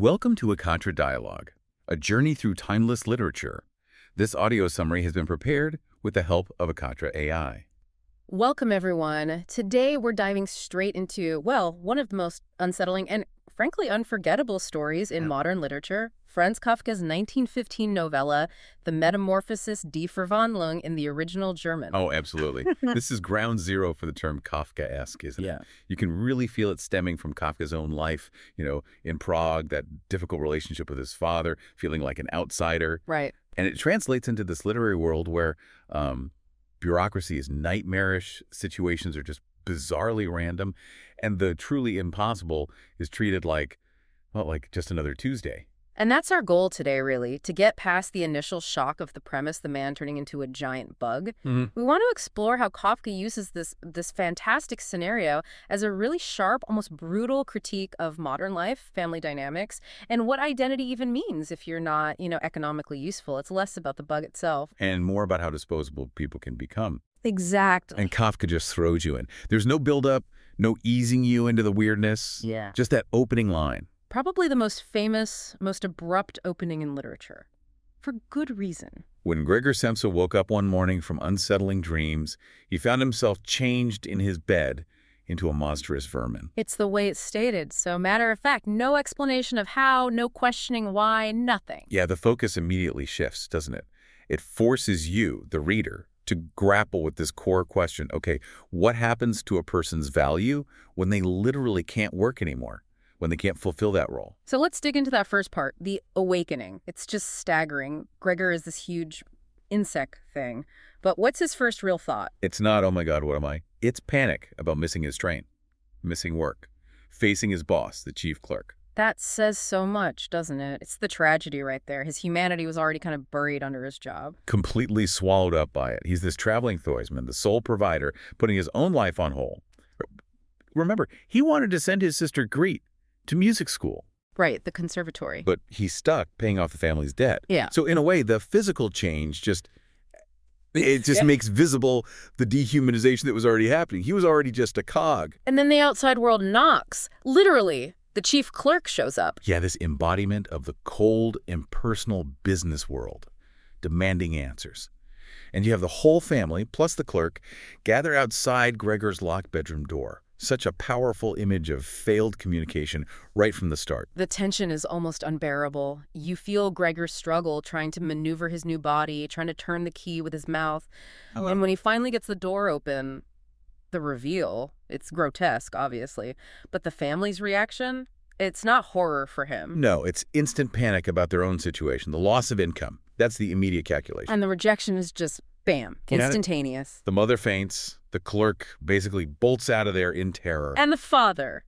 Welcome to A Contra Dialogue, a journey through timeless literature. This audio summary has been prepared with the help of A Contra AI. Welcome, everyone. Today, we're diving straight into, well, one of the most unsettling and, frankly, unforgettable stories in modern literature, Franz Kafka's 1915 novella, The Metamorphosis Die Verwandlung in the original German. Oh, absolutely. This is ground zero for the term Kafkaesque, isn't it? You can really feel it stemming from Kafka's own life, in Prague, that difficult relationship with his father, feeling like an outsider. Right. And it translates into this literary world where bureaucracy is nightmarish, situations are just bizarrely random, and the truly impossible is treated like just another Tuesday. And that's our goal today, really, to get past the initial shock of the premise, the man turning into a giant bug. We want to explore how Kafka uses this fantastic scenario as a really sharp, almost brutal critique of modern life, family dynamics, and what identity even means if you're not, economically useful. It's less about the bug itself. And more about how disposable people can become. Exactly. And Kafka just throws you in. There's no build-up, no easing you into the weirdness. Yeah. Just that opening line. Probably the most famous, most abrupt opening in literature. For good reason. When Gregor Samsa woke up one morning from unsettling dreams, he found himself changed in his bed into a monstrous vermin. It's the way it's stated, so matter of fact, no explanation of how, no questioning why, nothing. Yeah, the focus immediately shifts, doesn't it? It forces you, the reader, to grapple with this core question. Okay, what happens to a person's value when they literally can't work anymore? When they can't fulfill that role? So let's dig into that first part, the awakening. It's just staggering. Gregor is this huge insect thing. But what's his first real thought? It's not, oh my God, what am I? It's panic about missing his train, missing work, facing his boss, the chief clerk. That says so much, doesn't it? It's the tragedy right there. His humanity was already kind of buried under his job. Completely swallowed up by it. He's this traveling Thoisman, the sole provider, putting his own life on hold. Remember, he wanted to send his sister Greet to music school. Right, the conservatory. But he's stuck paying off the family's debt. Yeah. So in a way, the physical change just makes visible the dehumanization that was already happening. He was already just a cog. And then the outside world knocks. Literally, the chief clerk shows up. Yeah, this embodiment of the cold, impersonal business world, demanding answers. And you have the whole family, plus the clerk, gather outside Gregor's locked bedroom door. Such a powerful image of failed communication right from the start. The tension is almost unbearable. You feel Gregor's struggle trying to maneuver his new body, trying to turn the key with his mouth. And when he finally gets the door open, the reveal, it's grotesque, obviously. But the family's reaction, it's not horror for him. No, it's instant panic about their own situation, the loss of income. That's the immediate calculation. And the rejection is just, bam, instantaneous. The mother faints. The clerk basically bolts out of there in terror. And the father,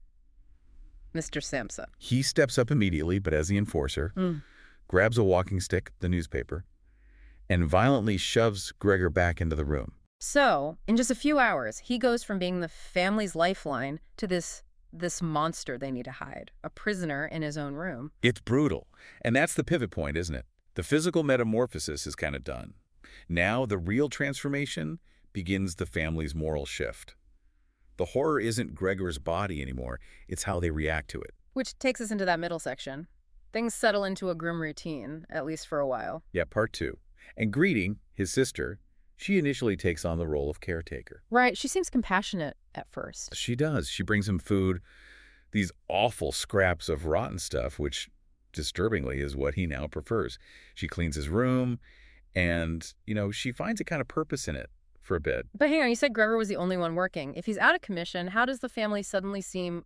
Mr. Samsa. He steps up immediately, but as the enforcer, grabs a walking stick, the newspaper, and violently shoves Gregor back into the room. So, in just a few hours, he goes from being the family's lifeline to this monster they need to hide, a prisoner in his own room. It's brutal. And that's the pivot point, isn't it? The physical metamorphosis is kind of done. Now the real transformation begins the family's moral shift. The horror isn't Gregor's body anymore, it's how they react to it. Which takes us into that middle section. Things settle into a grim routine, at least for a while. Yeah, part two. And Greeting, his sister, she initially takes on the role of caretaker. Right, she seems compassionate at first. She does. She brings him food, these awful scraps of rotten stuff, which disturbingly is what he now prefers. She cleans his room, and, she finds a kind of purpose in it. For a bit. But hang on, you said Gregor was the only one working. If he's out of commission, how does the family suddenly seem,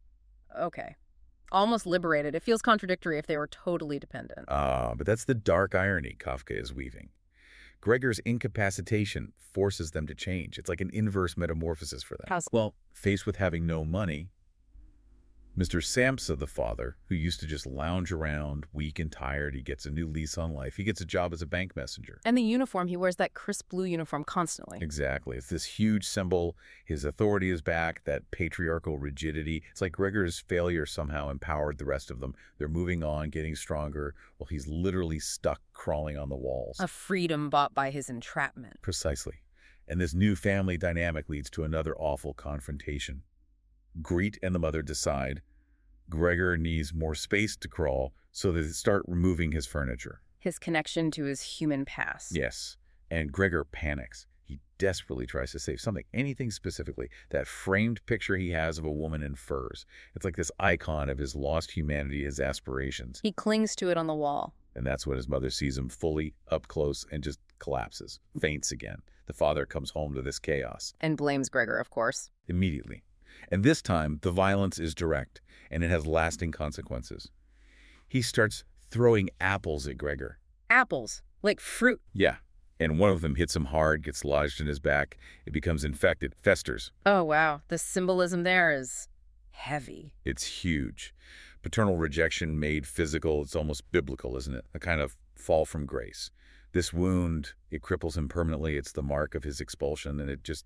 almost liberated? It feels contradictory if they were totally dependent. But that's the dark irony Kafka is weaving. Gregor's incapacitation forces them to change. It's like an inverse metamorphosis for them. Well, faced with having no money, Mr. Samsa, the father, who used to just lounge around, weak and tired, he gets a new lease on life. He gets a job as a bank messenger. And the uniform, he wears that crisp blue uniform constantly. Exactly. It's this huge symbol. His authority is back, that patriarchal rigidity. It's like Gregor's failure somehow empowered the rest of them. They're moving on, getting stronger, while he's literally stuck crawling on the walls. A freedom bought by his entrapment. Precisely. And this new family dynamic leads to another awful confrontation. Greet and the mother decide Gregor needs more space to crawl, so they start removing his furniture. His connection to his human past. Yes, and Gregor panics. He desperately tries to save something, anything specifically. That framed picture he has of a woman in furs. It's like this icon of his lost humanity, his aspirations. He clings to it on the wall. And that's when his mother sees him fully up close and just collapses, faints again. The father comes home to this chaos. And blames Gregor, of course. Immediately. And this time, the violence is direct, and it has lasting consequences. He starts throwing apples at Gregor. Apples? Like fruit? Yeah. And one of them hits him hard, gets lodged in his back. It becomes infected, festers. Oh, wow. The symbolism there is heavy. It's huge. Paternal rejection made physical. It's almost biblical, isn't it? A kind of fall from grace. This wound, it cripples him permanently. It's the mark of his expulsion, and it just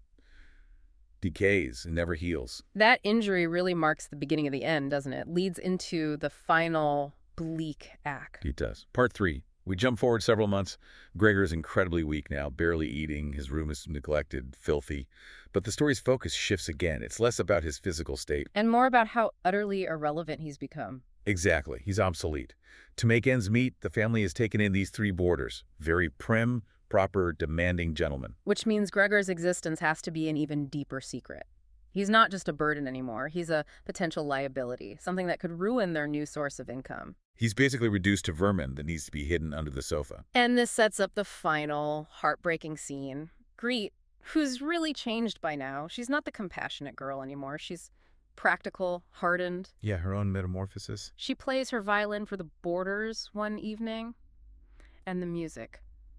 decays and never heals. That injury really marks the beginning of the end, doesn't it? Leads into the final bleak act. It does. Part 3. We jump forward several months. Gregor is incredibly weak now, barely eating. His room is neglected, filthy. But the story's focus shifts again. It's less about his physical state. And more about how utterly irrelevant he's become. Exactly. He's obsolete. To make ends meet, the family has taken in these 3 boarders. Very prim, proper, demanding gentlemen. Which means Gregor's existence has to be an even deeper secret. He's not just a burden anymore. He's a potential liability, something that could ruin their new source of income. He's basically reduced to vermin that needs to be hidden under the sofa. And this sets up the final, heartbreaking scene. Greet, who's really changed by now. She's not the compassionate girl anymore. She's practical, hardened. Yeah, her own metamorphosis. She plays her violin for the boarders one evening. And the music.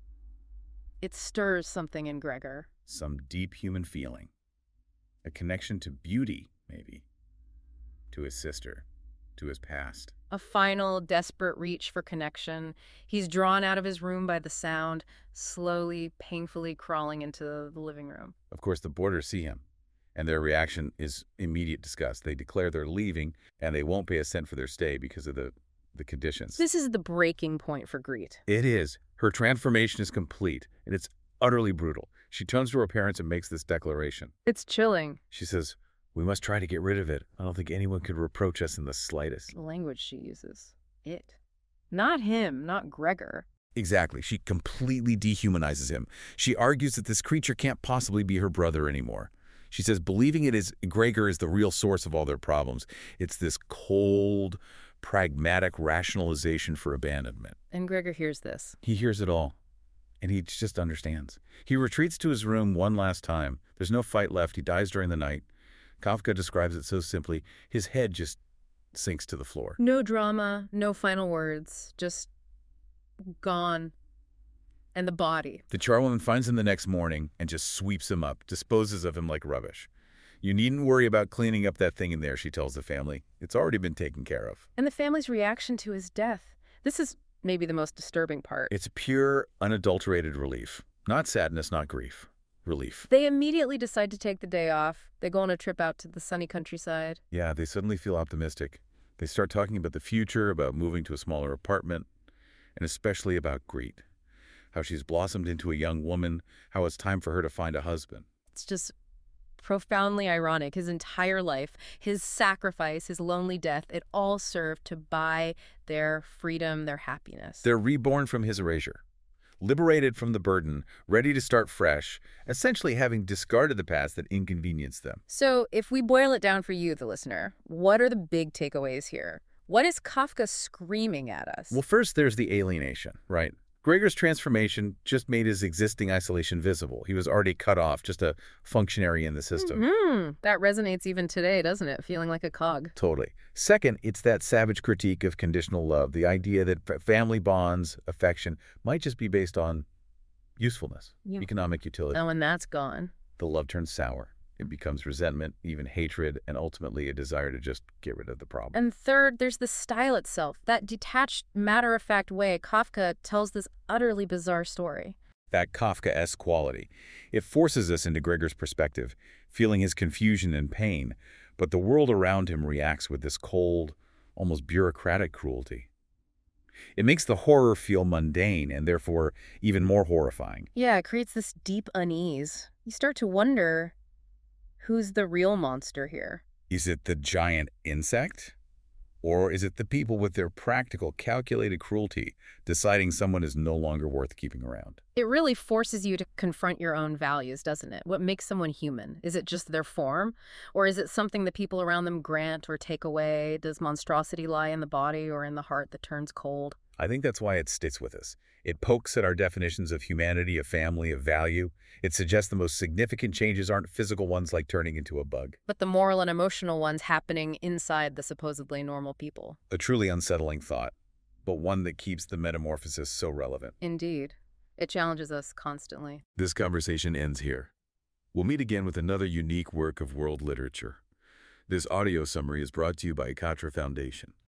It stirs something in Gregor. Some deep human feeling. A connection to beauty, maybe. To his sister. To his past. A final, desperate reach for connection. He's drawn out of his room by the sound, slowly, painfully crawling into the living room. Of course, the boarders see him, and their reaction is immediate disgust. They declare they're leaving, and they won't pay a cent for their stay because of the conditions. This is the breaking point for Greet. It is. Her transformation is complete, and it's utterly brutal. She turns to her parents and makes this declaration. It's chilling. She says, "We must try to get rid of it. I don't think anyone could reproach us in the slightest." The language she uses. It. Not him, not Gregor. Exactly. She completely dehumanizes him. She argues that this creature can't possibly be her brother anymore. She says believing it is Gregor is the real source of all their problems. It's this cold, pragmatic rationalization for abandonment. And Gregor hears this. He hears it all, and he just understands. He retreats to his room one last time. There's no fight left. He dies during the night. Kafka describes it so simply, his head just sinks to the floor. No drama, no final words, just gone. And the body. The charwoman finds him the next morning and just sweeps him up, disposes of him like rubbish. "You needn't worry about cleaning up that thing in there," she tells the family. "It's already been taken care of." And the family's reaction to his death. This is maybe the most disturbing part. It's pure, unadulterated relief. Not sadness, not grief. Relief. They immediately decide to take the day off. They go on a trip out to the sunny countryside. Yeah, they suddenly feel optimistic. They start talking about the future, about moving to a smaller apartment, and especially about Greet. How she's blossomed into a young woman, how it's time for her to find a husband. It's just profoundly ironic. His entire life, his sacrifice, his lonely death, it all served to buy their freedom, their happiness. They're reborn from his erasure. Liberated from the burden, ready to start fresh, essentially having discarded the past that inconvenienced them. So if we boil it down for you, the listener, what are the big takeaways here? What is Kafka screaming at us? Well, first there's the alienation, right? Gregor's transformation just made his existing isolation visible. He was already cut off, just a functionary in the system. That resonates even today, doesn't it? Feeling like a cog. Totally. Second, it's that savage critique of conditional love, the idea that family bonds, affection, might just be based on usefulness, economic utility. And when that's gone, the love turns sour. It becomes resentment, even hatred, and ultimately a desire to just get rid of the problem. And third, there's the style itself, that detached, matter-of-fact way Kafka tells this utterly bizarre story. That Kafkaesque quality. It forces us into Gregor's perspective, feeling his confusion and pain, but the world around him reacts with this cold, almost bureaucratic cruelty. It makes the horror feel mundane and therefore even more horrifying. Yeah, it creates this deep unease. You start to wonder, who's the real monster here? Is it the giant insect? Or is it the people with their practical, calculated cruelty deciding someone is no longer worth keeping around? It really forces you to confront your own values, doesn't it? What makes someone human? Is it just their form? Or is it something the people around them grant or take away? Does monstrosity lie in the body or in the heart that turns cold? I think that's why it sticks with us. It pokes at our definitions of humanity, of family, of value. It suggests the most significant changes aren't physical ones like turning into a bug. But the moral and emotional ones happening inside the supposedly normal people. A truly unsettling thought, but one that keeps the metamorphosis so relevant. Indeed. It challenges us constantly. This conversation ends here. We'll meet again with another unique work of world literature. This audio summary is brought to you by Ikatra Foundation.